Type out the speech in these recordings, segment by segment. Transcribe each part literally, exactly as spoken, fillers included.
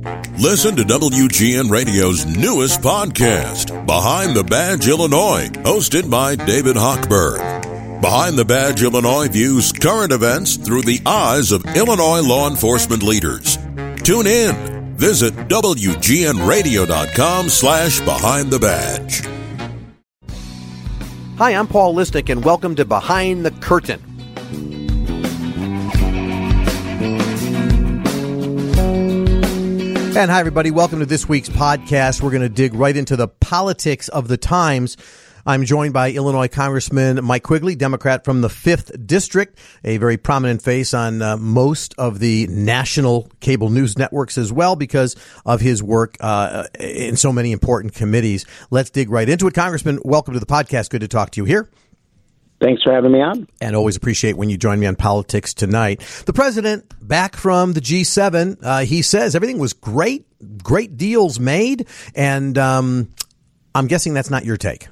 Listen to W G N Radio's newest podcast, Behind the Badge Illinois, hosted by David Hochberg. Behind the Badge Illinois views current events through the eyes of Illinois law enforcement leaders. Tune in. Visit W G N radio dot com slash behind the badge. Hi, I'm Paul Lisnick, and welcome to Behind the Curtain. And hi, everybody. Welcome to this week's podcast. We're going to dig right into the politics of the times. I'm joined by Illinois Congressman Mike Quigley, Democrat from the fifth District, a very prominent face on uh, most of the national cable news networks as well because of his work uh, in so many important committees. Let's dig right into it. Congressman, welcome to the podcast. Good to talk to you here. Thanks for having me on. And always appreciate when you join me on politics tonight. The president, back from the G seven, uh, he says everything was great, great deals made, and um, I'm guessing that's not your take.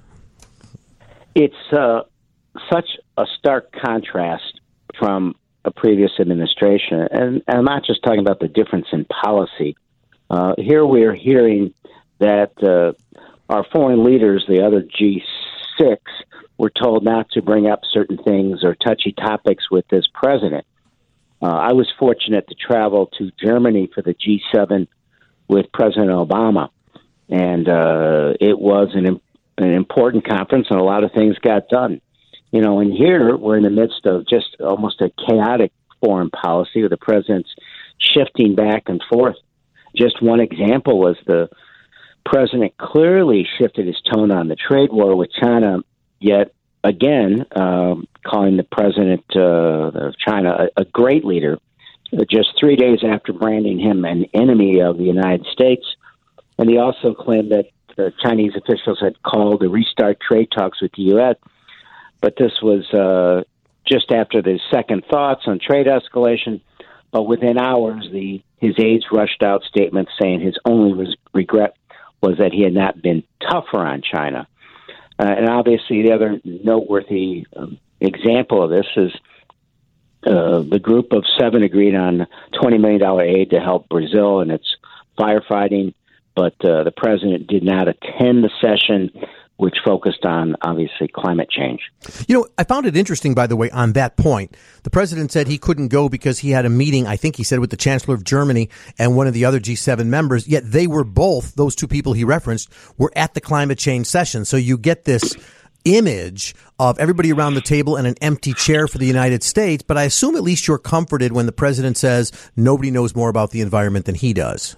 It's uh, such a stark contrast from a previous administration, and, and I'm not just talking about the difference in policy. Uh, here we're hearing that uh, our foreign leaders, the other G six, were told not to bring up certain things or touchy topics with this president. Uh, I was fortunate to travel to Germany for the G seven with President Obama, and uh, it was an, an important conference, and a lot of things got done. You know, and here we're in the midst of just almost a chaotic foreign policy with the president's shifting back and forth. Just one example was the president clearly shifted his tone on the trade war with China, yet again, um, calling the president uh, of China a, a great leader, uh, just three days after branding him an enemy of the United States. And he also claimed that uh, Chinese officials had called to restart trade talks with the U S, but this was uh, just after the second thoughts on trade escalation. But within hours, the his aides rushed out statements saying his only res- regret was that he had not been tougher on China. Uh, and obviously, the other noteworthy um, example of this is uh, the group of seven agreed on twenty million dollars aid to help Brazil in its firefighting, but uh, the president did not attend the session, which focused on, obviously, climate change. You know, I found it interesting, by the way, on that point. The president said he couldn't go because he had a meeting, I think he said, with the Chancellor of Germany and one of the other G seven members, yet they were both, those two people he referenced, were at the climate change session. So you get this image of everybody around the table and an empty chair for the United States, but I assume at least you're comforted when the president says nobody knows more about the environment than he does.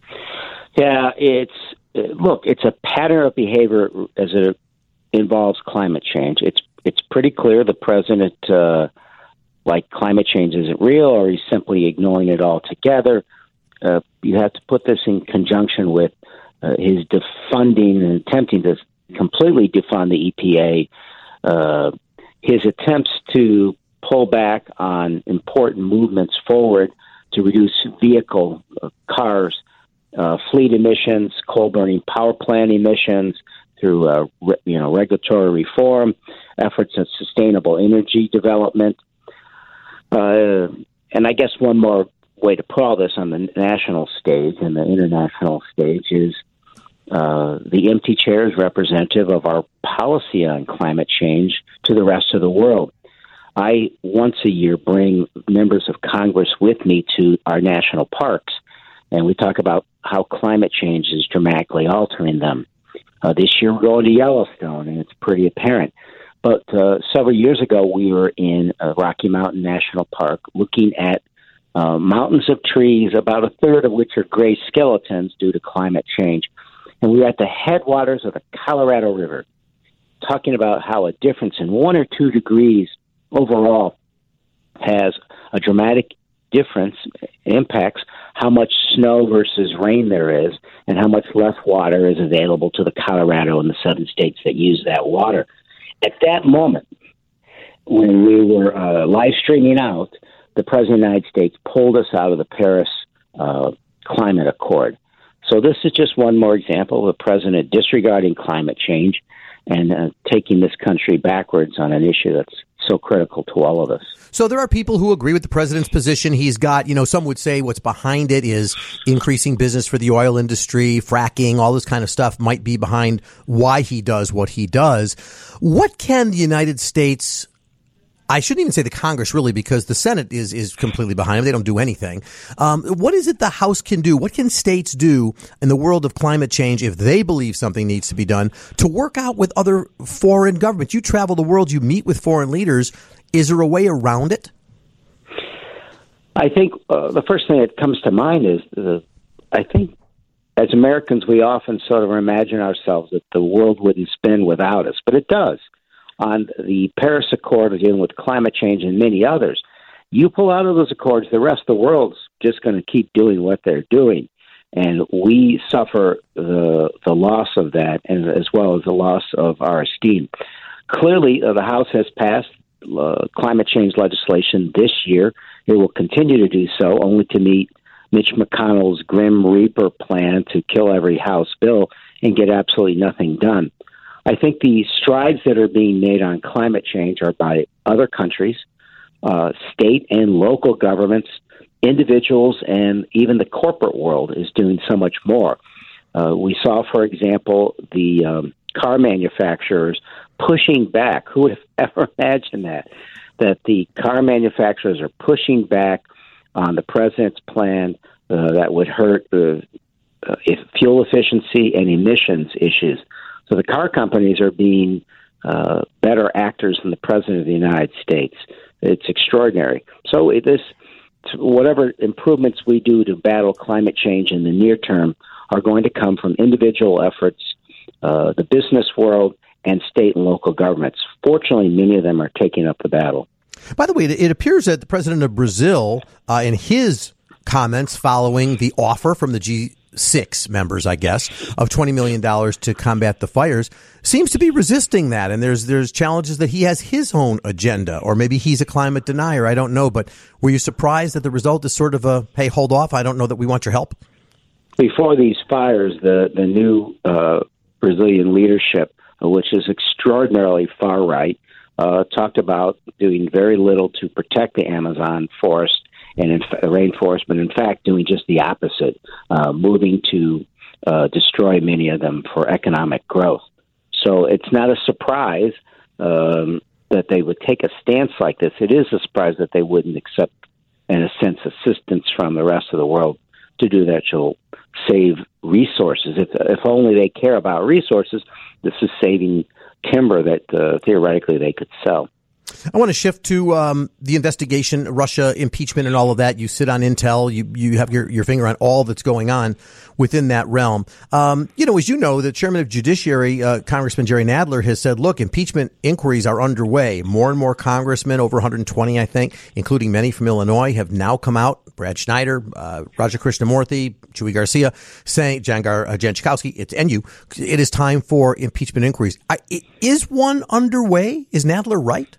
Yeah, it's... Look, it's a pattern of behavior as it involves climate change. It's it's pretty clear the president, uh, like climate change isn't real, or he's simply ignoring it altogether. Uh, you have to put this in conjunction with uh, his defunding and attempting to completely defund the E P A, uh, his attempts to pull back on important movements forward to reduce vehicle uh, cars, Uh, fleet emissions, coal-burning power plant emissions through, uh, re- you know, regulatory reform, efforts at sustainable energy development. Uh, and I guess one more way to put all this on the national stage and the international stage is uh, the empty chair is representative of our policy on climate change to the rest of the world. I, once a year, bring members of Congress with me to our national parks, and we talk about how climate change is dramatically altering them. Uh, this year we're going to Yellowstone, and it's pretty apparent. But uh, several years ago, we were in uh, Rocky Mountain National Park looking at uh, mountains of trees, about a third of which are gray skeletons due to climate change. And we were at the headwaters of the Colorado River, talking about how a difference in one or two degrees overall has a dramatic difference, impacts how much snow versus rain there is and how much less water is available to the Colorado and the southern states that use that water. At that moment, when we were uh, live streaming out, the President of the United States pulled us out of the Paris uh, Climate Accord. So this is just one more example of the President disregarding climate change and uh, taking this country backwards on an issue that's so critical to all of us. So there are people who agree with the president's position. He's got, you know, some would say what's behind it is increasing business for the oil industry, fracking, all this kind of stuff might be behind why he does what he does. What can the United States, I shouldn't even say the Congress really, because the Senate is, is completely behind him. They don't do anything. Um, what is it the House can do? What can states do in the world of climate change if they believe something needs to be done to work out with other foreign governments? You travel the world, you meet with foreign leaders. Is there a way around it? I think uh, the first thing that comes to mind is the, I think as Americans, we often sort of imagine ourselves that the world wouldn't spin without us, but it does. On the Paris Accord, dealing with climate change and many others, you pull out of those accords, the rest of the world's just going to keep doing what they're doing. And we suffer the the loss of that, and as well as the loss of our esteem. Clearly, uh, the House has passed uh, climate change legislation this year. It will continue to do so, only to meet Mitch McConnell's Grim Reaper plan to kill every House bill and get absolutely nothing done. I think the strides that are being made on climate change are by other countries, uh, state and local governments, individuals, and even the corporate world is doing so much more. Uh, we saw, for example, the um, car manufacturers pushing back. Who would have ever imagined that? That the car manufacturers are pushing back on the president's plan uh, that would hurt the uh, fuel efficiency and emissions issues. So the car companies are being uh, better actors than the president of the United States. It's extraordinary. So it, this, whatever improvements we do to battle climate change in the near term are going to come from individual efforts, uh, the business world, and state and local governments. Fortunately, many of them are taking up the battle. By the way, it appears that the president of Brazil, uh, in his comments following the offer from the G six members, I guess, of twenty million dollars to combat the fires, seems to be resisting that. And there's there's challenges that he has his own agenda, or maybe he's a climate denier. I don't know. But were you surprised that the result is sort of a, hey, hold off, I don't know that we want your help? Before these fires, the, the new uh, Brazilian leadership, which is extraordinarily far right, uh, talked about doing very little to protect the Amazon forest and in fa- rainforest, but in fact doing just the opposite, uh, moving to uh, destroy many of them for economic growth. So it's not a surprise um, that they would take a stance like this. It is a surprise that they wouldn't accept, in a sense, assistance from the rest of the world to do that. You'll save resources. If, if only they care about resources, this is saving timber that uh, theoretically they could sell. I want to shift to um, the investigation, Russia, impeachment, and all of that. You sit on Intel. You you have your, your finger on all that's going on within that realm. Um, you know, as you know, the chairman of Judiciary, uh, Congressman Jerry Nadler, has said, look, impeachment inquiries are underway. More and more congressmen, over one hundred twenty, I think, including many from Illinois, have now come out. Brad Schneider, uh, Raja Krishnamurthy, Chuy Garcia, saying, Jan, Gar, uh, Jan Schakowsky, it's and you. It is time for impeachment inquiries. I, is one underway? Is Nadler right?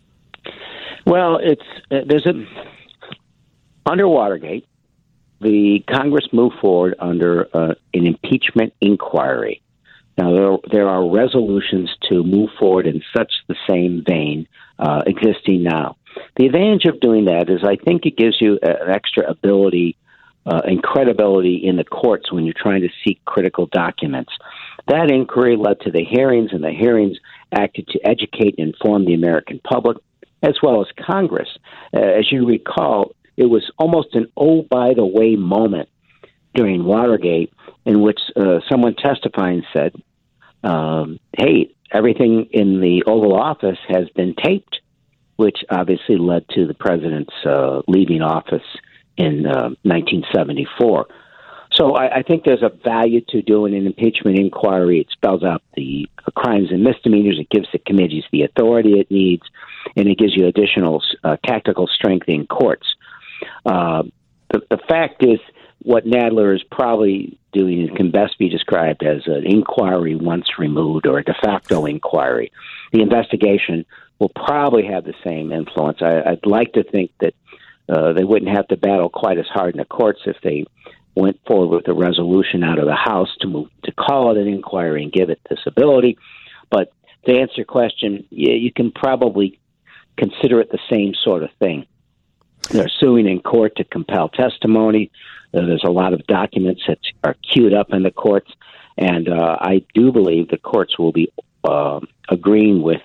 Well, it's uh, there's a under Watergate, the Congress moved forward under uh, an impeachment inquiry. Now there there are resolutions to move forward in such the same vein uh, existing now. The advantage of doing that is I think it gives you an extra ability uh, and credibility in the courts when you're trying to seek critical documents. That inquiry led to the hearings, and the hearings acted to educate and inform the American public, as well as Congress. Uh, as you recall, it was almost an oh-by-the-way moment during Watergate in which uh, someone testifying said, um, hey, everything in the Oval Office has been taped, which obviously led to the president's uh, leaving office in uh, nineteen seventy-four. So I, I think there's a value to doing an impeachment inquiry. It spells out the crimes and misdemeanors. It gives the committees the authority it needs, and it gives you additional uh, tactical strength in courts. Uh, the, the fact is, what Nadler is probably doing can best be described as an inquiry once removed, or a de facto inquiry. The investigation will probably have the same influence. I, I'd like to think that uh, they wouldn't have to battle quite as hard in the courts if they went forward with a resolution out of the House to move to call it an inquiry and give it this ability. But to answer your question, you, you can probably consider it the same sort of thing. They're suing in court to compel testimony. Uh, there's a lot of documents that are queued up in the courts, and uh, I do believe the courts will be uh, agreeing with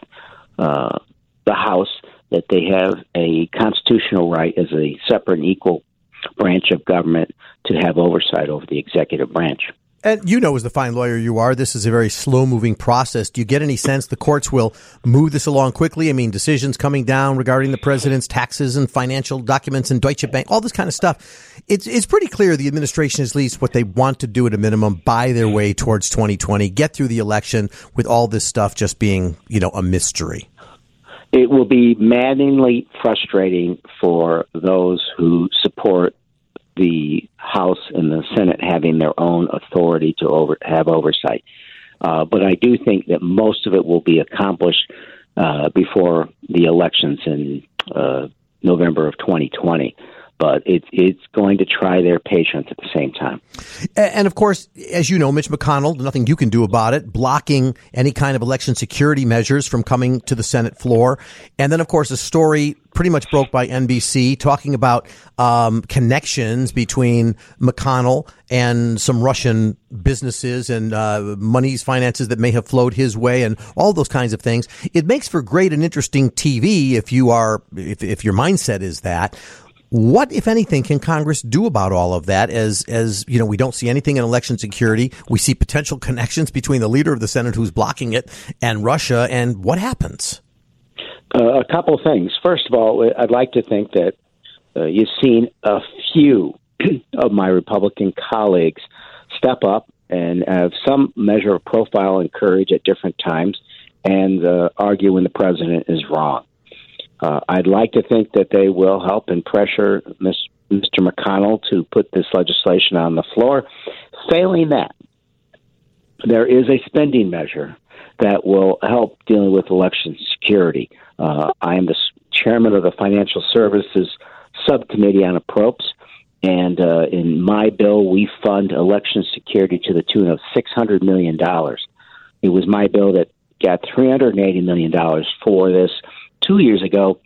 uh, the House that they have a constitutional right as a separate and equal branch of government to have oversight over the executive branch. And you know, as the fine lawyer you are, this is a very slow-moving process. Do you get any sense the courts will move this along quickly? I mean, decisions coming down regarding the president's taxes and financial documents and Deutsche Bank, all this kind of stuff. It's it's pretty clear the administration is at least what they want to do at a minimum, buy their way towards twenty twenty, get through the election with all this stuff just being, you know, a mystery. It will be maddeningly frustrating for those who support the House and the Senate having their own authority to over, have oversight. Uh, but I do think that most of it will be accomplished uh, before the elections in uh, November of twenty twenty. But it, it's going to try their patience at the same time. And, of course, as you know, Mitch McConnell, nothing you can do about it, blocking any kind of election security measures from coming to the Senate floor. And then, of course, a story pretty much broke by N B C talking about um, connections between McConnell and some Russian businesses and uh, monies, finances that may have flowed his way and all those kinds of things. It makes for great and interesting T V if you are, if, if your mindset is that. What, if anything, can Congress do about all of that? As, as you know, we don't see anything in election security. We see potential connections between the leader of the Senate who's blocking it and Russia. And what happens? Uh, a couple of things. First of all, I'd like to think that uh, you've seen a few of my Republican colleagues step up and have some measure of profile and courage at different times and uh, argue when the president is wrong. Uh, I'd like to think that they will help and pressure Mister McConnell to put this legislation on the floor. Failing that, there is a spending measure that will help dealing with election security. Uh, I am the chairman of the Financial Services Subcommittee on Approps, and uh, in my bill, we fund election security to the tune of six hundred million dollars. It was my bill that got three hundred eighty million dollars for this two years ago,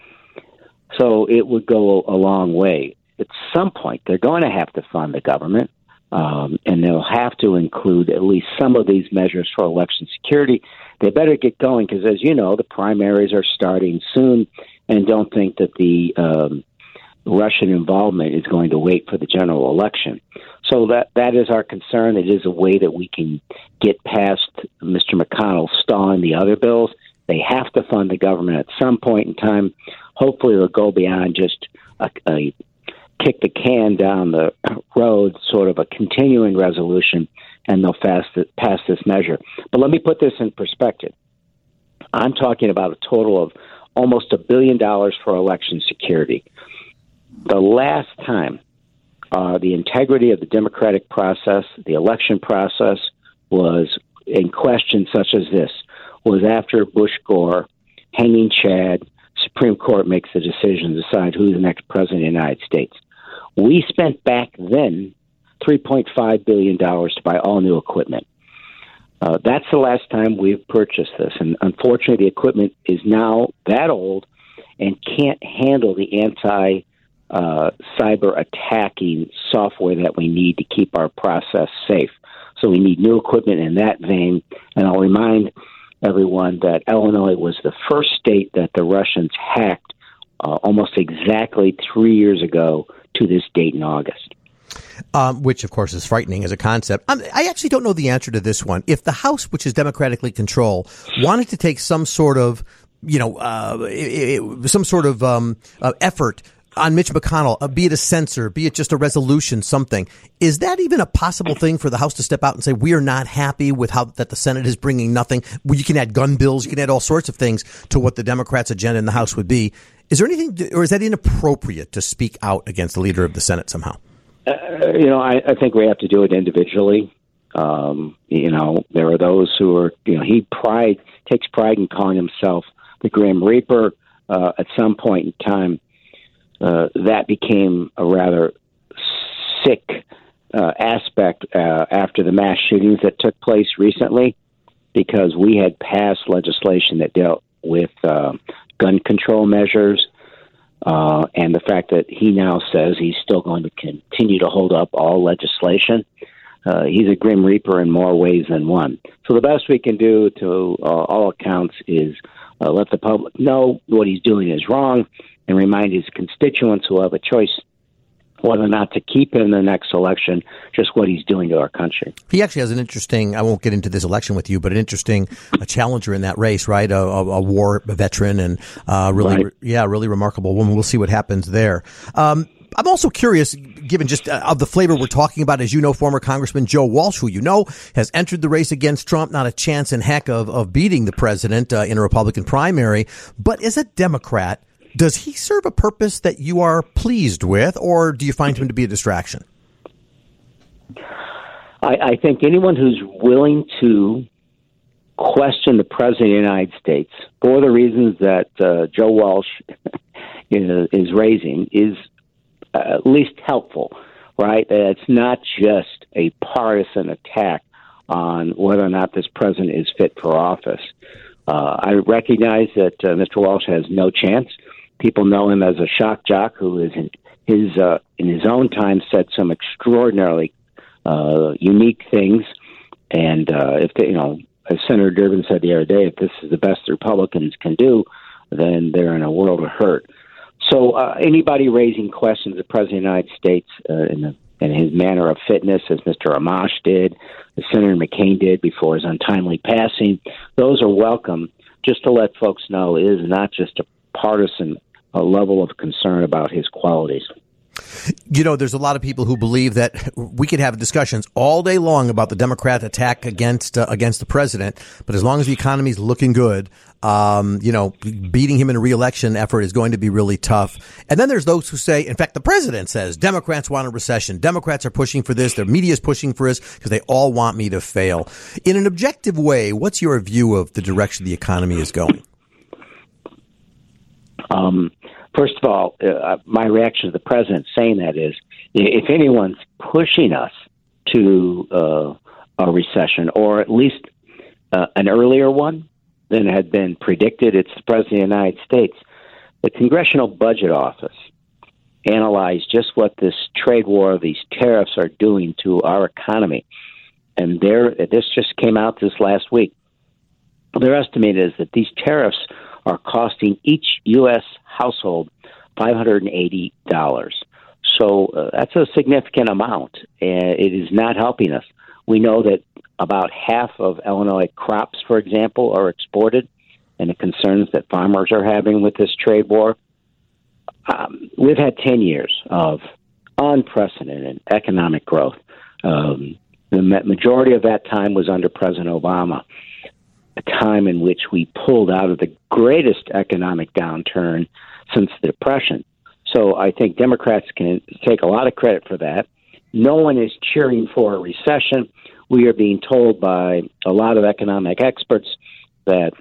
so it would go a long way. At some point, they're going to have to fund the government, um, and they'll have to include at least some of these measures for election security. They better get going because, as you know, the primaries are starting soon, and don't think that the um, Russian involvement is going to wait for the general election. So that that is our concern. It is a way that we can get past Mister McConnell stalling the other bills. They have to fund the government at some point in time. Hopefully they'll go beyond just a, a kick the can down the road, sort of a continuing resolution, and they'll pass, pass this measure. But let me put this in perspective. I'm talking about a total of almost a billion dollars for election security. The last time uh, the integrity of the democratic process, the election process, was in question such as this, was after Bush Gore, hanging Chad, Supreme Court makes the decision to decide who's the next president of the United States. We spent back then three point five billion dollars to buy all new equipment. Uh, that's the last time we've purchased this. And unfortunately, the equipment is now that old and can't handle the anti uh, cyber attacking software that we need to keep our process safe. So we need new equipment in that vein. And I'll remind everyone that Illinois was the first state that the Russians hacked uh, almost exactly three years ago to this date in August. Um, which, of course, is frightening as a concept. Um, I actually don't know the answer to this one. If the House, which is democratically controlled, wanted to take some sort of, you know, uh, it, it, some sort of um, uh, effort on Mitch McConnell, uh, be it a censor, be it just a resolution, something. Is that even a possible thing for the House to step out and say, we are not happy with how that the Senate is bringing nothing? Well, you can add gun bills, you can add all sorts of things to what the Democrats' agenda in the House would be. Is there anything, to, or is that inappropriate to speak out against the leader of the Senate somehow? Uh, you know, I, I think we have to do it individually. Um, you know, there are those who are, you know, he pride takes pride in calling himself the Grim Reaper. Uh, at some point in time, Uh, that became a rather sick uh, aspect uh, after the mass shootings that took place recently, because we had passed legislation that dealt with uh, gun control measures, uh, and the fact that he now says he's still going to continue to hold up all legislation. Uh, he's a grim reaper in more ways than one. So the best we can do, to uh, all accounts, is uh, let the public know what he's doing is wrong and remind his constituents who have a choice whether or not to keep him in the next election, just what he's doing to our country. He actually has an interesting, I won't get into this election with you, but an interesting a challenger in that race, right? A, a, a war veteran and uh, really, right. yeah, really remarkable woman. We'll see what happens there. Um, I'm also curious, given just uh, of the flavor we're talking about, as you know, former Congressman Joe Walsh, who you know has entered the race against Trump, not a chance in heck of, of beating the president uh, in a Republican primary, but as a Democrat, does he serve a purpose that you are pleased with, or do you find him to be a distraction? I, I think anyone who's willing to question the President of the United States for the reasons that uh, Joe Walsh is, is raising is uh, at least helpful, right? It's not just a partisan attack on whether or not this president is fit for office. Uh, I recognize that uh, Mister Walsh has no chance. People know him as a shock jock who is in his uh, in his own time said some extraordinarily uh, unique things. And uh, if they, you know, as Senator Durbin said the other day, if this is the best the Republicans can do, then they're in a world of hurt. So uh, anybody raising questions of the President of the United States uh, in, the, in his manner of fitness, as Mister Amash did, as Senator McCain did before his untimely passing, those are welcome. Just to let folks know, it is not just a partisan a level of concern about his qualities. You know, there's a lot of people who believe that we could have discussions all day long about the Democrat attack against uh, against the president, but as long as the economy is looking good, um, you know, beating him in a re-election effort is going to be really tough. And then there's those who say, in fact, the president says Democrats want a recession. Democrats are pushing for this. Their media is pushing for this because they all want me to fail. In an objective way, what's your view of the direction the economy is going? Um, first of all, uh, my reaction to the president saying that is, if anyone's pushing us to uh, a recession, or at least uh, an earlier one than had been predicted, it's the President of the United States. The Congressional Budget Office analyzed just what this trade war, these tariffs are doing to our economy. And there, this just came out this last week. Their estimate is that these tariffs are costing each U S household five hundred eighty dollars. So uh, that's a significant amount, and it is not helping us. We know that about half of Illinois crops, for example, are exported, and the concerns that farmers are having with this trade war. Um, we've had ten years of unprecedented economic growth. Um, the majority of that time was under President Obama, a time in which we pulled out of the greatest economic downturn since the Depression. So I think Democrats can take a lot of credit for that. No one is cheering for a recession. We are being told by a lot of economic experts that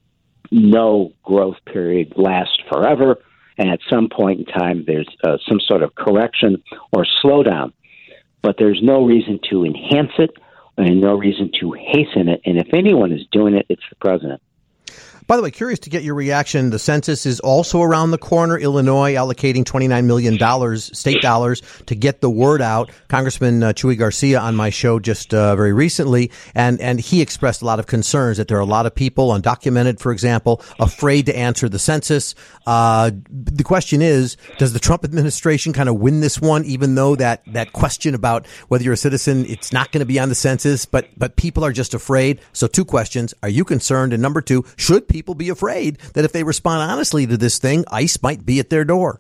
no growth period lasts forever, and at some point in time there's uh, some sort of correction or slowdown. But there's no reason to enhance it and no reason to hasten it. And if anyone is doing it, it's the president. By the way, curious to get your reaction. The census is also around the corner. Illinois allocating twenty-nine million dollars, state dollars, to get the word out. Congressman uh, Chuy Garcia on my show just uh, very recently, and, and he expressed a lot of concerns that there are a lot of people, undocumented, for example, afraid to answer the census. Uh, the question is, does the Trump administration kind of win this one, even though that, that question about whether you're a citizen, it's not going to be on the census, but, but people are just afraid? So two questions. Are you concerned? And number two, should people be afraid that if they respond honestly to this thing, ICE might be at their door?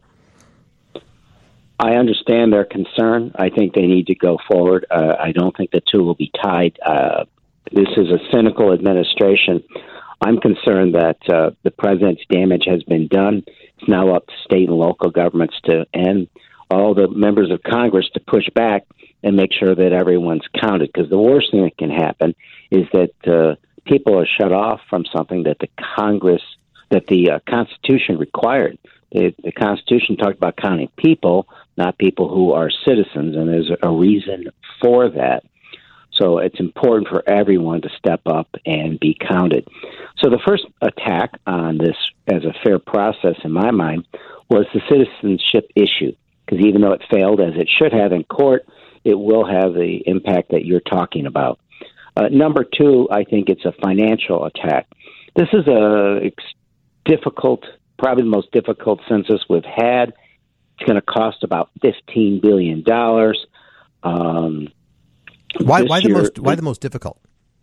I understand their concern. I think they need to go forward. Uh, I don't think the two will be tied. Uh, this is a cynical administration. I'm concerned that uh, the president's damage has been done. It's now up to state and local governments to and all the members of Congress to push back and make sure that everyone's counted. Because the worst thing that can happen is that uh, people are shut off from something that the Congress, that the uh, Constitution required. The, the Constitution talked about counting people, not people who are citizens, and there's a reason for that. So it's important for everyone to step up and be counted. So the first attack on this as a fair process, in my mind, was the citizenship issue, because even though it failed as it should have in court, it will have the impact that you're talking about. Uh, number two, I think it's a financial attack. This is a ex- difficult, probably the most difficult census we've had. It's going to cost about fifteen billion dollars. Um, why, why the year, most? Why the most difficult?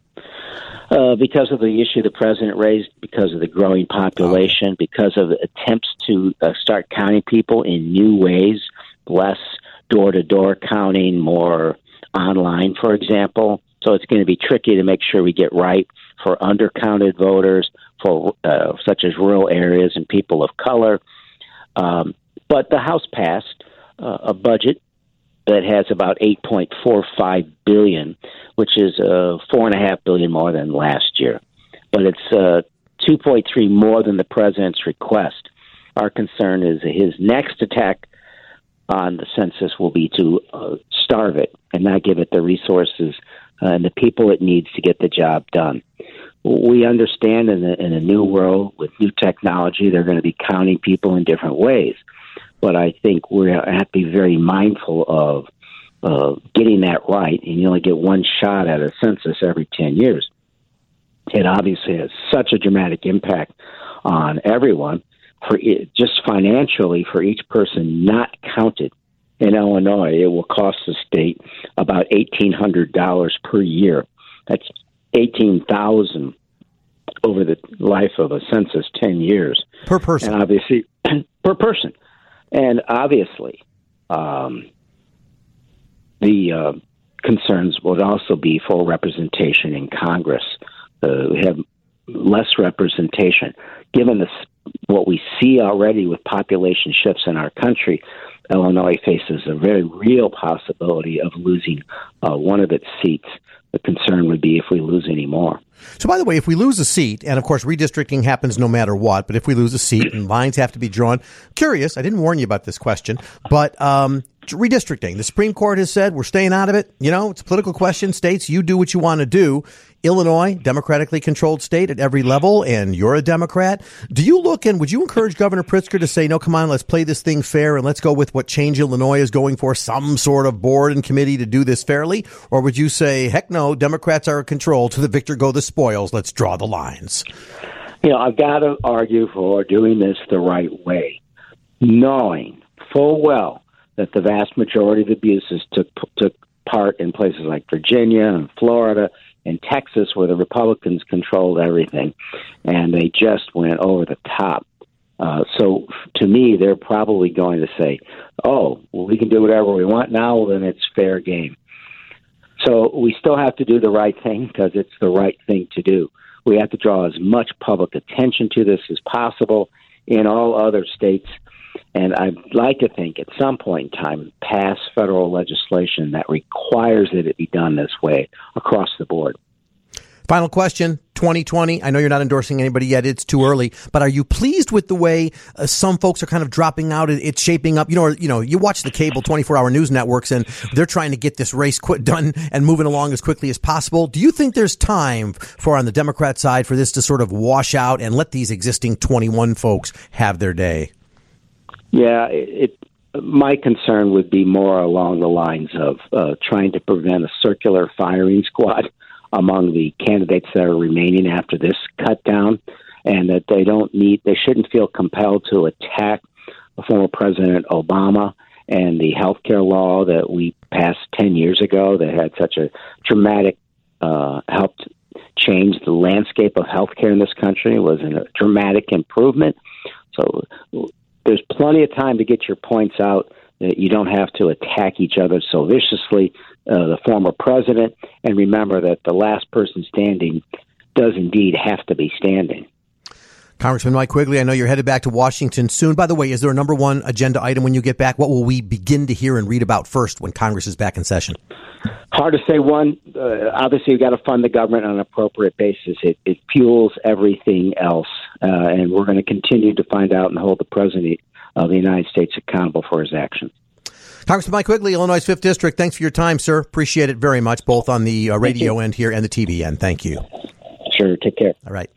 Uh, because of the issue the president raised, because of the growing population, oh. because of attempts to uh, start counting people in new ways, less door-to-door counting, more online, for example. So it's going to be tricky to make sure we get right for undercounted voters, for uh, such as rural areas and people of color. Um, but the House passed uh, a budget that has about eight point four five billion dollars, which is uh, four point five billion dollars more than last year. But it's uh, two point three more than the president's request. Our concern is his next attack on the census will be to uh, starve it and not give it the resources uh, and the people it needs to get the job done. We understand in a, in a new world with new technology, they're going to be counting people in different ways. But I think we have to be very mindful of uh, getting that right, and you only get one shot at a census every ten years. It obviously has such a dramatic impact on everyone. For it, just financially, for each person not counted in Illinois, it will cost the state about eighteen hundred dollars per year. That's eighteen thousand dollars over the life of a census, ten years. Per person. And obviously, per person. And obviously, um, the uh, concerns would also be full representation in Congress. Uh, we have less representation. Given this, what we see already with population shifts in our country, Illinois faces a very real possibility of losing uh, one of its seats. The concern would be if we lose any more. So, by the way, if we lose a seat, and of course redistricting happens no matter what, but if we lose a seat and lines have to be drawn, curious, I didn't warn you about this question, but um, redistricting, the Supreme Court has said we're staying out of it. You know, it's a political question. States, you do what you want to do. Illinois, democratically controlled state at every level, and you're a Democrat. Do you look and would you encourage Governor Pritzker to say, no, come on, let's play this thing fair and let's go with what Change Illinois is going for, some sort of board and committee to do this fairly? Or would you say, heck no, Democrats are in control, to the victor go the spoils, let's draw the lines? You know, I've got to argue for doing this the right way, knowing full well that the vast majority of abuses took took part in places like Virginia and Florida and Texas, where the Republicans controlled everything, and they just went over the top. Uh, so to me, they're probably going to say, oh, well, we can do whatever we want now, well, then it's fair game. So we still have to do the right thing because it's the right thing to do. We have to draw as much public attention to this as possible in all other states. And I'd like to think at some point in time pass federal legislation that requires that it be done this way across the board. Final question, twenty twenty. I know you're not endorsing anybody yet. It's too early. But are you pleased with the way uh, some folks are kind of dropping out? It's shaping up. You know, or, you know, you watch the cable twenty-four hour news networks, and they're trying to get this race quit done and moving along as quickly as possible. Do you think there's time for, on the Democrat side, for this to sort of wash out and let these existing twenty-one folks have their day? Yeah, it, it, my concern would be more along the lines of uh, trying to prevent a circular firing squad among the candidates that are remaining after this cut down, and that they don't need, they shouldn't feel compelled to attack former President Obama and the health care law that we passed ten years ago that had such a dramatic, uh, helped change the landscape of health care in this country. It was a dramatic improvement. So there's plenty of time to get your points out. That you don't have to attack each other so viciously, uh, the former president, and remember that the last person standing does indeed have to be standing. Congressman Mike Quigley, I know you're headed back to Washington soon. By the way, is there a number one agenda item when you get back? What will we begin to hear and read about first when Congress is back in session? Hard to say one. Uh, obviously, you've got to fund the government on an appropriate basis. It, it fuels everything else, uh, and we're going to continue to find out and hold the president of the United States accountable for his actions. Congressman Mike Quigley, Illinois' fifth District, thanks for your time, sir. Appreciate it very much, both on the uh, radio end here and the T V end. Thank you. Sure, take care. All right.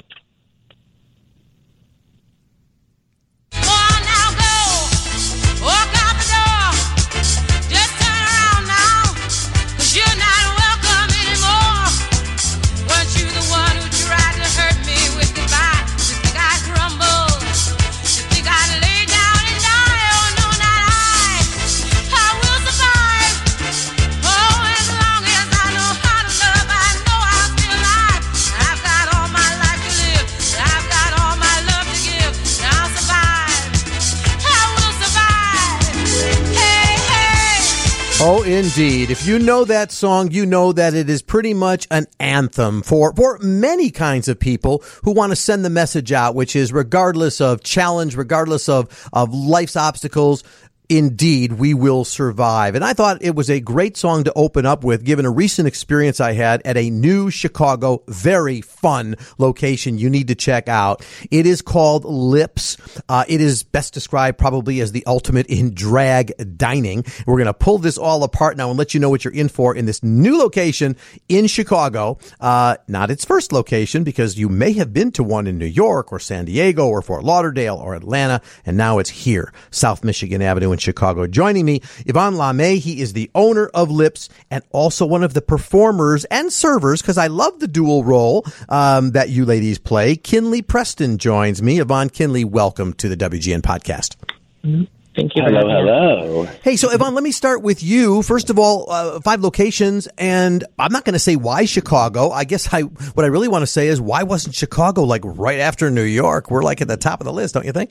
Oh, indeed. If you know that song, you know that it is pretty much an anthem for, for many kinds of people who want to send the message out, which is regardless of challenge, regardless of, of life's obstacles, indeed, we will survive. And I thought it was a great song to open up with, given a recent experience I had at a new Chicago, very fun location you need to check out. It is called Lips. Uh, it is best described probably as the ultimate in drag dining. We're going to pull this all apart now and let you know what you're in for in this new location in Chicago. Uh, not its first location, because you may have been to one in New York or San Diego or Fort Lauderdale or Atlanta, and now it's here, South Michigan Avenue in Chicago. Joining me, Yvonne LaMay. He is the owner of Lips and also one of the performers and servers, because I love the dual role um, that you ladies play. Kinley Preston joins me. Yvonne, Kinley, welcome to the W G N podcast. Thank you. Hello, hello. Hey, so Yvonne, let me start with you. First of all, uh, five locations, and I'm not going to say why Chicago. I guess I what I really want to say is, why wasn't Chicago like right after New York? We're like at the top of the list, don't you think?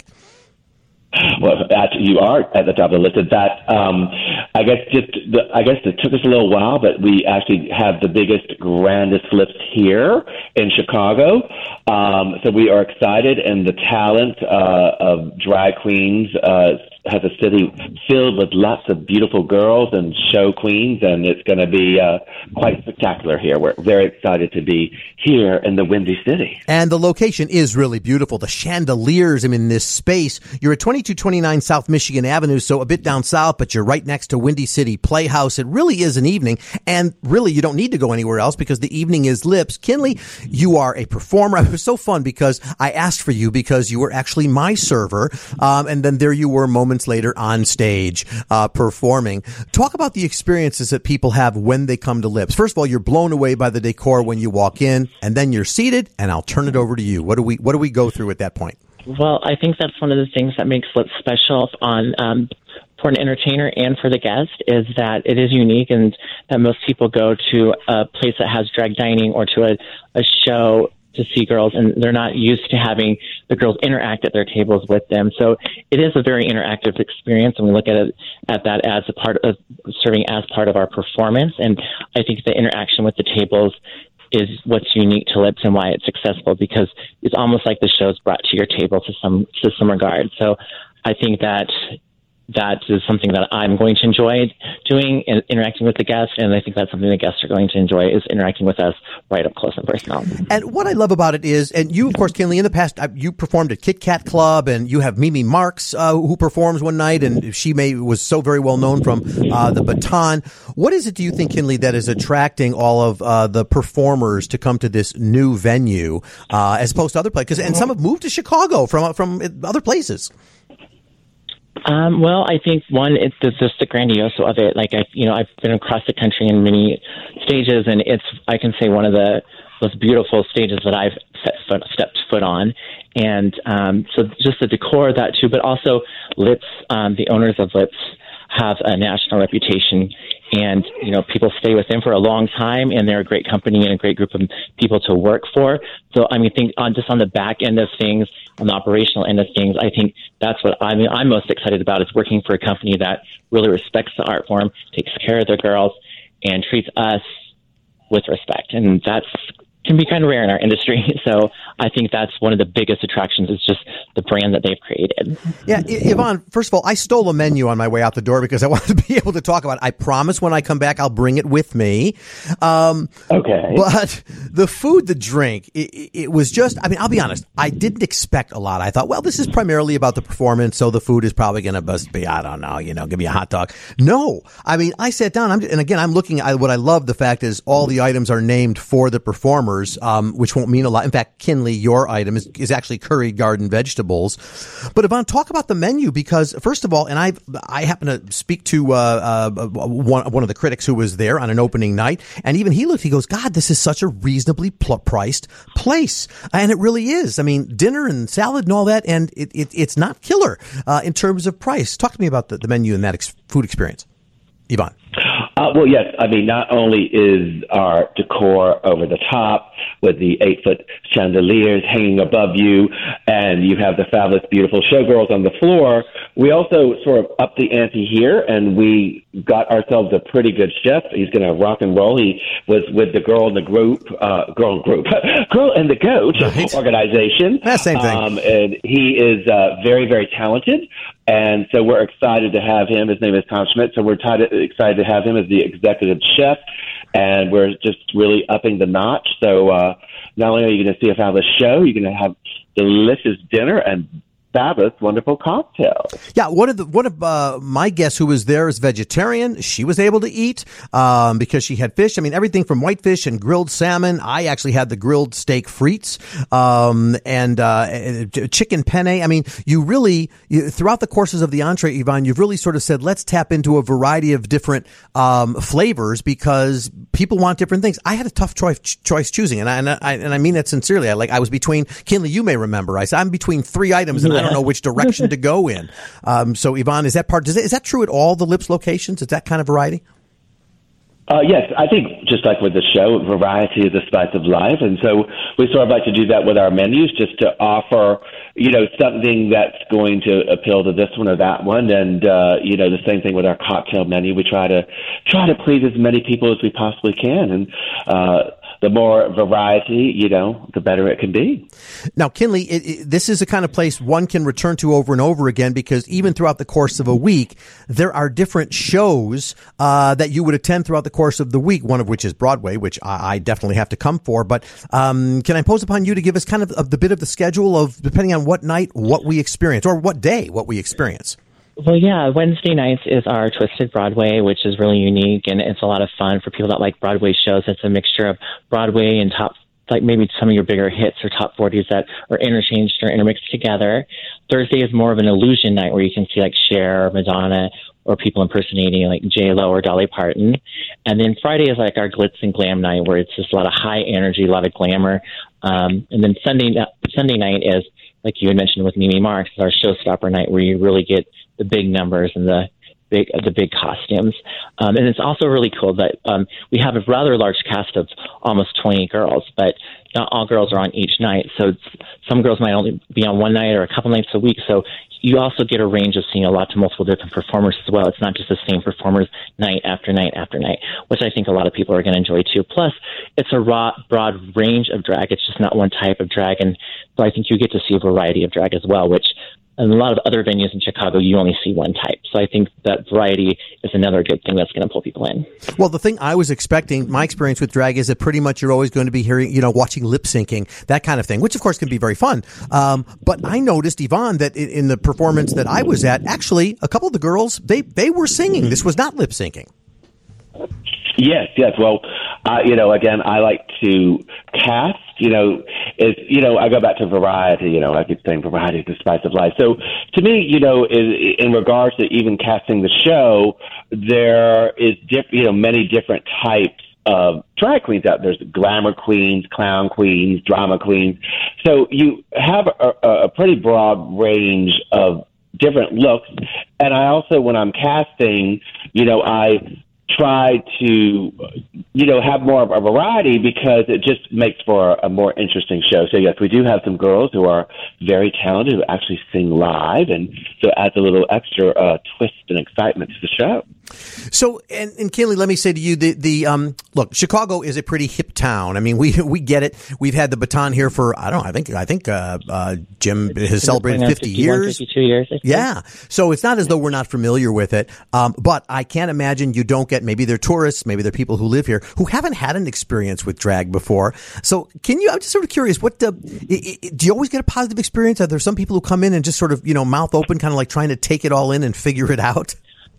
Well, you are at the top of the list. That um, I guess just the, I guess it took us a little while, but we actually have the biggest, grandest Lips here in Chicago. Um, so we are excited, and the talent uh, of drag queens uh, has a city filled with lots of beautiful girls and show queens, and it's going to be uh, quite spectacular here. We're very excited to be here in the Windy City. And the location is really beautiful. The chandeliers, I mean, this space. You're at twenty-two twenty-nine South Michigan Avenue, so a bit down south, but you're right next to Windy City Playhouse. It really is an evening, and really you don't need to go anywhere else because the evening is Lips. Kinley, you are a performer. It was so fun because I asked for you because you were actually my server, um, and then there you were moments later on stage uh, performing. Talk about the experiences that people have when they come to Lips. First of all, you're blown away by the decor when you walk in, and then you're seated, and I'll turn it over to you. What do we what do we go through at that point? Well, I think that's one of the things that makes Lips special on um, for an entertainer and for the guest, is that it is unique, and that most people go to a place that has drag dining or to a, a show to see girls, and they're not used to having the girls interact at their tables with them. So it is a very interactive experience, and we look at it at that as a part of serving as part of our performance. And I think the interaction with the tables is what's unique to Lips and why it's successful, because it's almost like the show's brought to your table to some to some regard. So I think that that is something that I'm going to enjoy doing and interacting with the guests, and I think that's something the guests are going to enjoy, is interacting with us right up close and personal. And what I love about it is, and you, of course, Kinley, in the past, you performed at Kit Kat Club, and you have Mimi Marks, uh, who performs one night, and she may was so very well known from uh, the Baton. What is it, do you think, Kinley, that is attracting all of uh, the performers to come to this new venue uh, as opposed to other places? And some have moved to Chicago from from other places. Um, well, I think one, it's just the grandioso of it. Like, I, you know, I've been across the country in many stages, and it's, I can say, one of the most beautiful stages that I've set foot, stepped foot on. And um, so just the decor of that too, but also Lips, um, the owners of Lips have a national reputation, and, you know, people stay with them for a long time, and they're a great company and a great group of people to work for. So, I mean, think on just on the back end of things, on the operational end of things, I think that's what I mean, I'm most excited about, is working for a company that really respects the art form, takes care of their girls, and treats us with respect. And that's can be kind of rare in our industry. So I think that's one of the biggest attractions is just the brand that they've created. Yeah, I- Yvonne, first of all, I stole a menu on my way out the door because I wanted to be able to talk about it. I promise when I come back, I'll bring it with me. Um, okay. But the food, the drink, it, it was just, I mean, I'll be honest, I didn't expect a lot. I thought, well, this is primarily about the performance, so the food is probably going to be, I don't know, you know, give me a hot dog. No, I mean, I sat down, I'm, and again, I'm looking at what I love, the fact is all the items are named for the performers. Um, which won't mean a lot. In fact, Kinley, your item is, is actually curried garden vegetables. But Yvonne, talk about the menu because, first of all, and I I happen to speak to uh, uh, one one of the critics who was there on an opening night, and even he looked, he goes, God, this is such a reasonably pl- priced place, and it really is. I mean, dinner and salad and all that, and it, it it's not killer uh, in terms of price. Talk to me about the, the menu and that ex- food experience, Yvonne. Uh, well, yes. I mean, not only is our decor over the top with the eight-foot chandeliers hanging above you, and you have the fabulous, beautiful showgirls on the floor, we also sort of upped the ante here, and we got ourselves a pretty good chef. He's going to rock and roll. He was with the Girl in the Group, uh, Girl Group, Girl and the Goat right. organization. That's the same thing. Um, and he is uh, very, very talented. And so we're excited to have him. His name is Tom Schmidt. So we're t- excited to have him as the executive chef. And we're just really upping the notch. So uh, not only are you going to see a fabulous show, you're going to have delicious dinner and fabulous, wonderful cocktails. Yeah, one of the one of uh, my guests who was there is vegetarian. She was able to eat um, because she had fish. I mean, everything from whitefish and grilled salmon. I actually had the grilled steak frites um, and uh, chicken penne. I mean, you really you, throughout the courses of the entree, Yvonne, you've really sort of said let's tap into a variety of different um, flavors because people want different things. I had a tough choice choice choosing, and I, and I and I mean that sincerely. I like I was between Kinley. You may remember I said I'm between three items, and I I don't know which direction to go in. Um, so, Yvonne, is that part? Is that, is that true at all the Lips locations? Is that kind of variety? Uh, yes, I think just like with the show, variety is the spice of life. And so we sort of like to do that with our menus, just to offer, you know, something that's going to appeal to this one or that one. And, uh, you know, the same thing with our cocktail menu. We try to try to please as many people as we possibly can. And, uh, the more variety, you know, the better it can be. Now, Kinley, it, it, this is a kind of place one can return to over and over again because even throughout the course of a week, there are different shows uh, that you would attend throughout the course of the week, one of which is Broadway, which I, I definitely have to come for. But um, can I impose upon you to give us kind of, of the bit of the schedule of, depending on what night, what we experience, or what day, what we experience? Well, yeah, Wednesday nights is our Twisted Broadway, which is really unique, and it's a lot of fun for people that like Broadway shows. It's a mixture of Broadway and top, like maybe some of your bigger hits or top forties that are interchanged or intermixed together. Thursday is more of an illusion night where you can see like Cher or Madonna or people impersonating like J-Lo or Dolly Parton. And then Friday is like our glitz and glam night where it's just a lot of high energy, a lot of glamour. Um, and then Sunday, Sunday night is, like you had mentioned with Mimi Marks, our showstopper night where you really get the big numbers and the big the big costumes. Um, and it's also really cool that um, we have a rather large cast of almost twenty girls, but not all girls are on each night. So it's, some girls might only be on one night or a couple nights a week. So you also get a range of seeing a lot to multiple different performers as well. It's not just the same performers night after night after night, which I think a lot of people are going to enjoy too. Plus, it's a raw, broad range of drag. It's just not one type of drag. And so I think you get to see a variety of drag as well, which in a lot of other venues in Chicago, you only see one type. So I think that variety is another good thing that's going to pull people in. Well, the thing I was expecting, my experience with drag is that pretty much you're always going to be hearing, you know, watching lip syncing, that kind of thing, which of course can be very fun. Um, but I noticed, Yvonne, that in, in the performance that I was at, actually, a couple of the girls, they, they were singing. This was not lip syncing. Yes, yes. Well, uh, you know, again, I like to cast, you know, is, you know, I go back to variety, you know, I keep saying variety is the spice of life. So to me, you know, is, in regards to even casting the show, there is, diff, you know, many different types of drag queens out there. There's glamour queens, clown queens, drama queens. So you have a, a pretty broad range of different looks. And I also, when I'm casting, you know, I try to, you know, have more of a variety because it just makes for a more interesting show. So, yes, we do have some girls who are very talented who actually sing live, and so it adds a little extra uh, twist and excitement to the show. So, and, and Kinley, let me say to you, the, the, um, look, Chicago is a pretty hip town. I mean, we, we get it. We've had the baton here for, I don't know, I think, I think, uh, uh, Jim has celebrated fifty years. fifty-two years. Yeah. So it's not as though we're not familiar with it. Um, but I can't imagine you don't get, maybe they're tourists, maybe they're people who live here who haven't had an experience with drag before. So can you, I'm just sort of curious, what, uh, do you always get a positive experience? Are there some people who come in and just sort of, you know, mouth open, kind of like trying to take it all in and figure it out?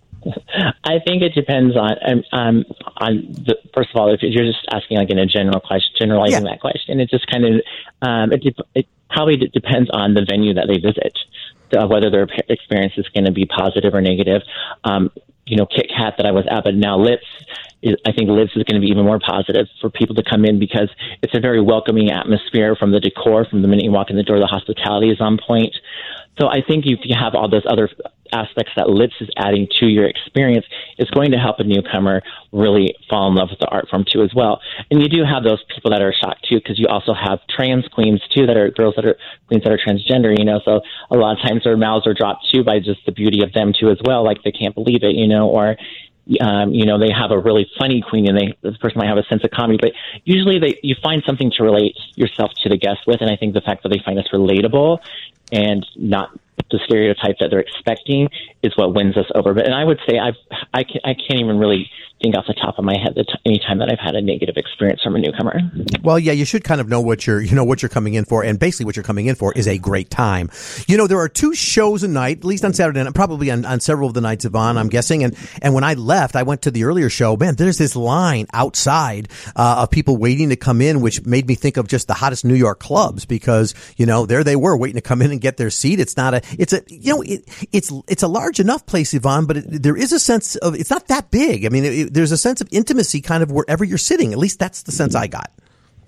I think it depends on um, on the, first of all, if you're just asking like in a general question, generalizing yeah. that question, it just kind of um, it, de- it probably d- depends on the venue that they visit, uh, whether their experience is going to be positive or negative. Um, you know, Kit Kat that I was at, but now Lips, is, I think Lips is going to be even more positive for people to come in because it's a very welcoming atmosphere from the decor, from the minute you walk in the door, the hospitality is on point. So I think if you have all those other aspects that Lips is adding to your experience, it's going to help a newcomer really fall in love with the art form too as well. And you do have those people that are shocked too, because you also have trans queens too, that are girls that are queens that are transgender, you know, so a lot of times their mouths are dropped too by just the beauty of them too as well, like they can't believe it, you know, or Um, you know, they have a really funny queen and they, this person might have a sense of comedy, but usually they, you find something to relate yourself to the guest with. And I think the fact that they find us relatable and not the stereotype that they're expecting is what wins us over. But, and I would say I've, I can't, I can't even really think off the top of my head that t- any time that I've had a negative experience from a newcomer. Well, yeah, you should kind of know what you're, you know, what you're coming in for. And basically what you're coming in for is a great time. You know, there are two shows a night, at least on Saturday night, probably on, on several of the nights, Yvonne, I'm guessing. And, and when I left, I went to the earlier show, man, there's this line outside, uh, of people waiting to come in, which made me think of just the hottest New York clubs because, you know, there they were waiting to come in and get their seat. It's not a, it's a, you know, it, it's, it's a large enough place, Yvonne, but it, there is a sense of, it's not that big. I mean, it, there's a sense of intimacy kind of wherever you're sitting. At least that's the sense I got.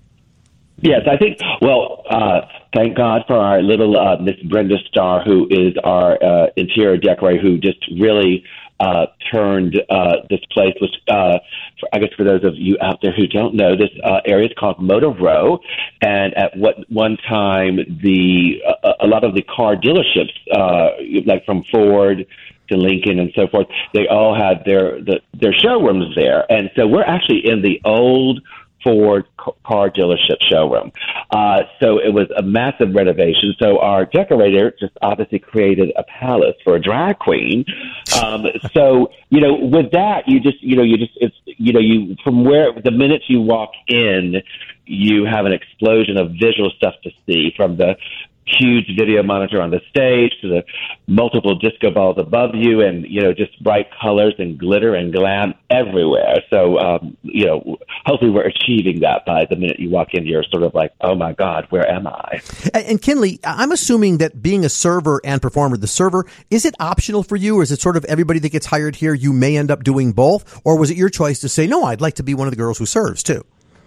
Yes, I think, well, uh, thank God for our little uh, Miss Brenda Starr, who is our uh, interior decorator, who just really uh, turned uh, this place, which uh, for, I guess for those of you out there who don't know, this uh, area is called Motor Row. And at what one time, the uh, a lot of the car dealerships, uh, like from Ford to Lincoln and so forth, they all had their the, their showrooms there. And so we're actually in the old Ford car dealership showroom. Uh, so it was a massive renovation. So our decorator just obviously created a palace for a drag queen. Um, so, you know, with that, you just, you know, you just, it's, you know, you, from where, the minute you walk in, you have an explosion of visual stuff to see, from the huge video monitor on the stage to the multiple disco balls above you, and, you know, just bright colors and glitter and glam everywhere. So, um, you know, hopefully we're achieving that by the minute you walk in, you're sort of like, oh my God, where am I? And Kinley, I'm assuming that being a server and performer, the server, is it optional for you, or is it sort of everybody that gets hired here, you may end up doing both? Or was it your choice to say, no, I'd like to be one of the girls who serves too?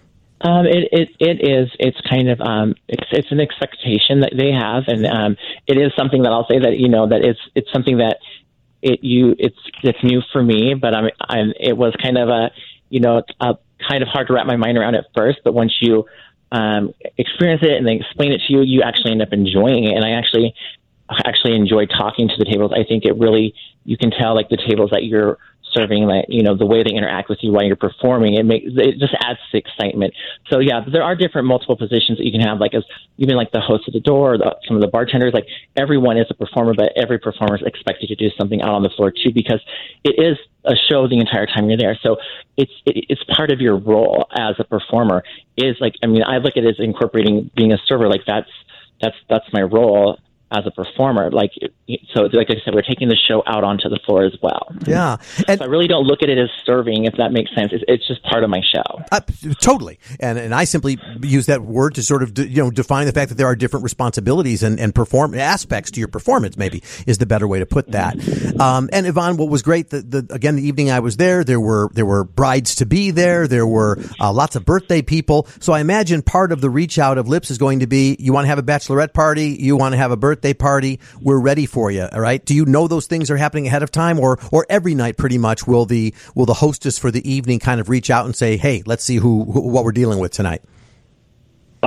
Um, it, it, it is, it's kind of, um, it's, it's an expectation that they have. And, um, it is something that I'll say that, you know, that it's, it's something that it, you, it's, it's new for me, but I'm, I'm, it was kind of a, you know, a kind of hard to wrap my mind around at first, but once you, um, experience it and they explain it to you, you actually end up enjoying it. And I actually, actually enjoy talking to the tables. I think it really, you can tell like the tables that you're serving, like, you know, the way they interact with you while you're performing, it makes, it just adds to excitement. So yeah, there are different multiple positions that you can have, like as even like the host at the door, the, some of the bartenders, like everyone is a performer, but every performer is expected to do something out on the floor too, because it is a show the entire time you're there. So it's, it, it's part of your role as a performer is like, I mean, I look at it as incorporating being a server. Like that's, that's, that's my role as a performer. Like, so like I said, we're taking the show out onto the floor as well. Yeah. And so I really don't look at it as serving, if that makes sense. It's, it's just part of my show. Uh, totally. And and I simply use that word to sort of, you know, define the fact that there are different responsibilities and, and perform aspects to your performance, maybe is the better way to put that. Um, and Yvonne, what was great, the, the, again, the evening I was there, there were, there were brides to be there. There were uh, lots of birthday people. So I imagine part of the reach out of Lips is going to be, you want to have a bachelorette party, you want to have a birthday party, we're ready for you. All right. Do you know those things are happening ahead of time, or, or every night pretty much will the, will the hostess for the evening kind of reach out and say, hey, let's see who, who what we're dealing with tonight? Um,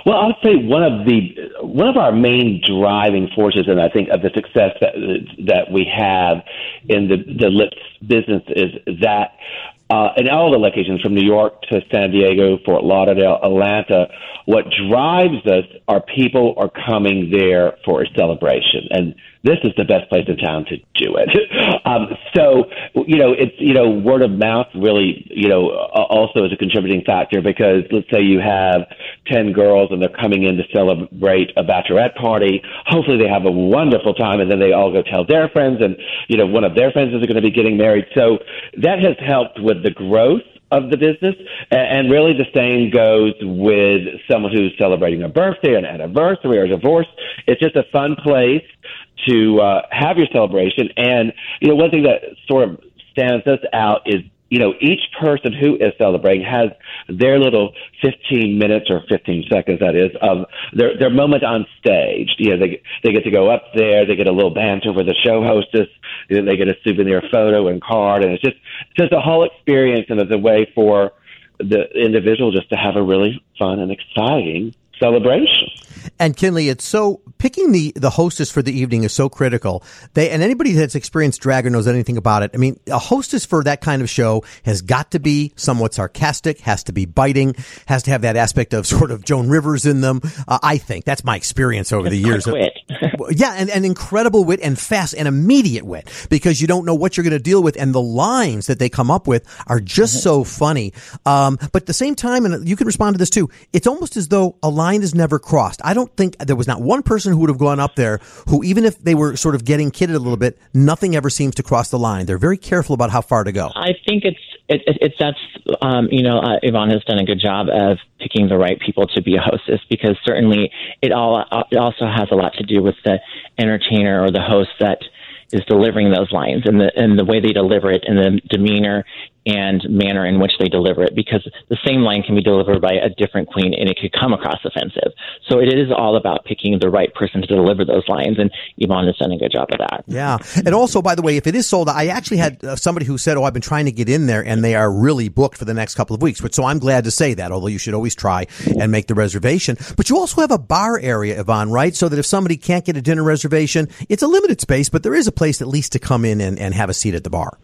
Well, I would say one of the one of our main driving forces, and I think of the success that that we have in the the Lips business, is that uh, in all the locations from New York to San Diego, Fort Lauderdale, Atlanta, what drives us are people are coming there for a celebration, and this is the best place in town to do it. um, so, you know, it's, you know, word of mouth really, you know, also is a contributing factor, because let's say you have ten girls and they're coming in to celebrate a bachelorette party. Hopefully they have a wonderful time, and then they all go tell their friends, and, you know, one of their friends is going to be getting married. So that has helped with the growth of the business. And really the same goes with someone who's celebrating a birthday, an anniversary, or a divorce. It's just a fun place to uh, have your celebration. And, you know, one thing that sort of stands us out is, you know, each person who is celebrating has their little fifteen minutes or fifteen seconds, that is, of their their moment on stage. You know, they they get to go up there, they get a little banter with the show hostess, you know, they get a souvenir photo and card, and it's just just a whole experience, and it's a way for the individual just to have a really fun and exciting celebration. And Kinley, it's so picking the, the hostess for the evening is so critical. They and anybody that's experienced drag or knows anything about it, I mean, a hostess for that kind of show has got to be somewhat sarcastic, has to be biting, has to have that aspect of sort of Joan Rivers in them. Uh, I think that's my experience over it's the years. Wit. yeah, and, and incredible wit and fast and immediate wit, because you don't know what you're going to deal with, and the lines that they come up with are just mm-hmm. so funny. Um, but at the same time, and you can respond to this too, it's almost as though a line is never crossed. I don't think there was not one person who would have gone up there who, even if they were sort of getting kidded a little bit, nothing ever seems to cross the line. They're very careful about how far to go. I think it's it, it, it's that's um, you know uh, Yvonne has done a good job of picking the right people to be a hostess, because certainly it all it also has a lot to do with the entertainer or the host that is delivering those lines, and the and the way they deliver it, and the demeanor and manner in which they deliver it, because the same line can be delivered by a different queen and it could come across offensive. So it is all about picking the right person to deliver those lines, and Yvonne has done a good job of that. Yeah. And also, by the way, if it is sold, I actually had uh, somebody who said, oh, I've been trying to get in there, and they are really booked for the next couple of weeks. But so I'm glad to say that, although you should always try and make the reservation. But you also have a bar area, Yvonne, right? So that if somebody can't get a dinner reservation, it's a limited space, but there is a place at least to come in and, and have a seat at the bar.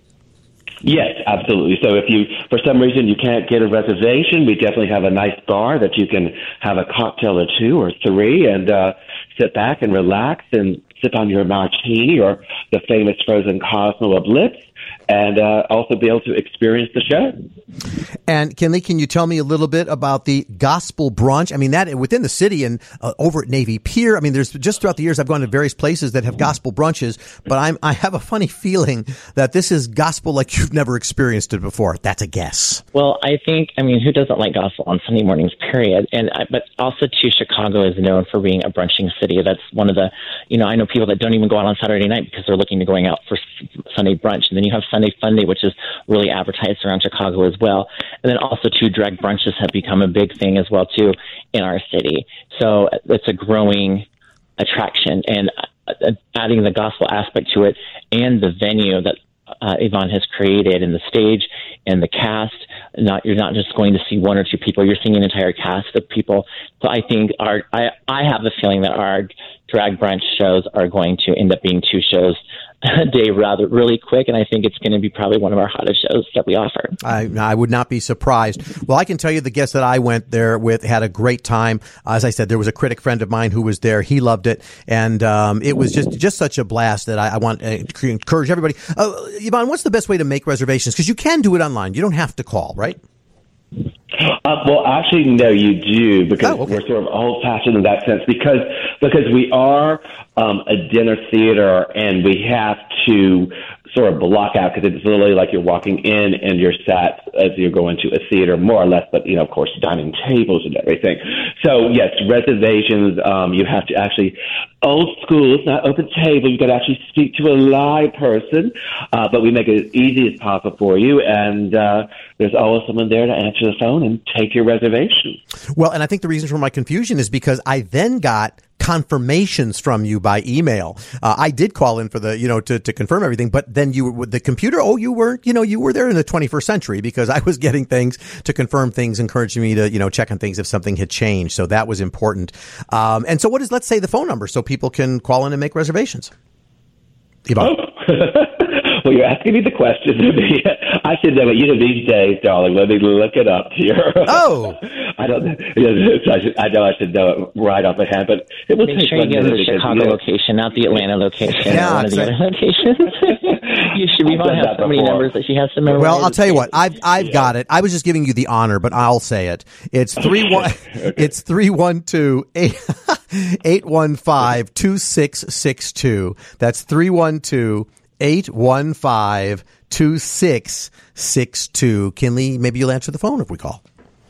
Yes, absolutely. So if you, for some reason, you can't get a reservation, we definitely have a nice bar that you can have a cocktail or two or three and uh, sit back and relax and sip on your martini or the famous frozen Cosmo of Lips, and uh, also be able to experience the show. And Kinley, can you tell me a little bit about the gospel brunch? I mean, that within the city and uh, over at Navy Pier. I mean, there's just throughout the years I've gone to various places that have gospel brunches, but I'm I have a funny feeling that this is gospel like you've never experienced it before. That's a guess. Well, I think, I mean, who doesn't like gospel on Sunday mornings, period? And but also, too, Chicago is known for being a brunching city. That's one of the, you know, I know people that don't even go out on Saturday night because they're looking to going out for Sunday brunch. And then you have Sunday Funday, which is really advertised around Chicago as well. And then also, too, drag brunches have become a big thing as well, too, in our city. So it's a growing attraction, and uh, adding the gospel aspect to it and the venue that uh, Yvonne has created, and the stage and the cast. Not you're not just going to see one or two people; you're seeing an entire cast of people. So I think our I I have the feeling that our drag brunch shows are going to end up being two shows a day, rather really quick, and I think it's going to be probably one of our hottest shows that we offer. I, I would not be surprised. Well, I can tell you the guests that I went there with had a great time. As I said, there was a critic friend of mine who was there. He loved it, and um, it was just just such a blast that I, I want to encourage everybody. Uh, Yvonne, what's the best way to make reservations? Because you can do it online. You don't have to call, right? Uh, well, actually, no, you do, because oh, okay. we're sort of old-fashioned in that sense, because because we are um, a dinner theater, and we have to sort of block out, because it's literally like you're walking in and you're sat as you're going to a theater, more or less, but, you know, of course, dining tables and everything. So, yes, reservations, um, you have to actually, old school, it's not open table, you got to actually speak to a live person, uh, but we make it as easy as possible for you, and uh, there's always someone there to answer the phone and take your reservation. Well, and I think the reason for my confusion is because I then got confirmations from you by email. Uh, I did call in for the, you know, to, to confirm everything, but then you with the computer, oh, you weren't, you know, you were there in the twenty-first century because I was getting things to confirm things, encouraging me to, you know, check on things if something had changed. So that was important. Um, and so what is, let's say, the phone number so people can call in and make reservations? Yvonne. Oh. Well, you're asking me the question. I should know it. You know, these days, darling, let me look it up here. Oh. I don't. I, should, I know I should know it right off the hand, but it will make take sure you go to the Chicago you know, location, not the Atlanta location, yeah, or one of the exactly. other locations. You should be able to have so many numbers that she has to memorize. Well, I'll tell you what, I've I've yeah. got it. I was just giving you the honor, but I'll say it. It's three one. Okay. It's three one two eight eight one five two six six two. That's three one two eight one five two six six two. Kinley, maybe you'll answer the phone if we call.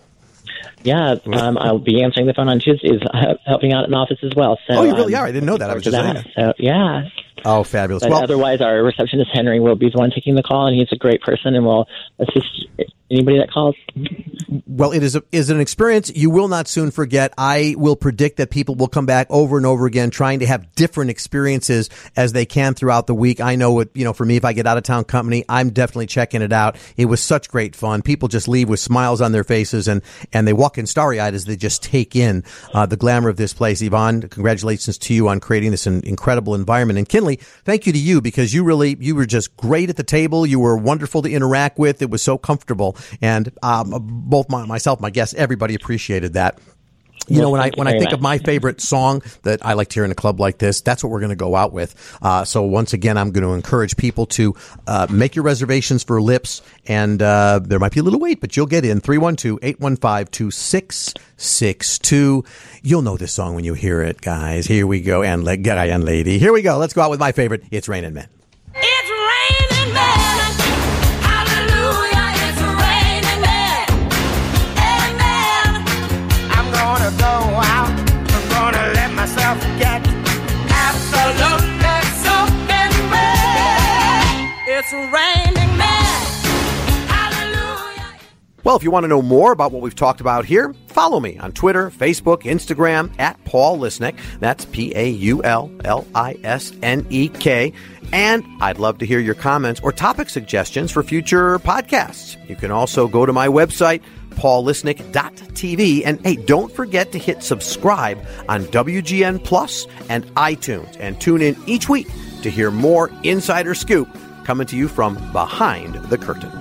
Yeah, um, I'll be answering the phone on Tuesdays, uh, helping out in the office as well. So, oh, you really um, are? I didn't know that. I was just saying that. So, yeah. Oh, fabulous. But well, otherwise, our receptionist, Henry, will be the one taking the call, and he's a great person and will assist anybody that calls. Well, it is a, is an experience you will not soon forget. I will predict that people will come back over and over again, trying to have different experiences as they can throughout the week. I know what, you know, for me, if I get out of town company, I'm definitely checking it out. It was such great fun. People just leave with smiles on their faces and, and they walk in starry-eyed as they just take in uh, the glamour of this place. Yvonne, congratulations to you on creating this incredible environment. And Kinley, thank you to you because you really, you were just great at the table. You were wonderful to interact with. It was so comfortable. And um, both my, myself, my guests, everybody appreciated that. You well, know, when I when I think much. of my favorite song that I like to hear in a club like this, that's what we're going to go out with. Uh, so once again, I'm going to encourage people to uh, make your reservations for Lips, and uh, there might be a little wait, but you'll get in. three one two eight one five two six six two. You'll know this song when you hear it, guys. Here we go, and guy and lady. Here we go. Let's go out with my favorite. It's Raining Men. It's raining men. Go out, I'm gonna let myself get absolutely soaking wet. It's raining men. Hallelujah. Well, if you want to know more about what we've talked about here, follow me on Twitter, Facebook, Instagram at Paul Lisnek. That's P A U L L I S N E K. And I'd love to hear your comments or topic suggestions for future podcasts. You can also go to my website, paul lisnek dot t v. And hey, don't forget to hit subscribe on W G N Plus and iTunes. And tune in each week to hear more Insider Scoop coming to you from behind the curtain.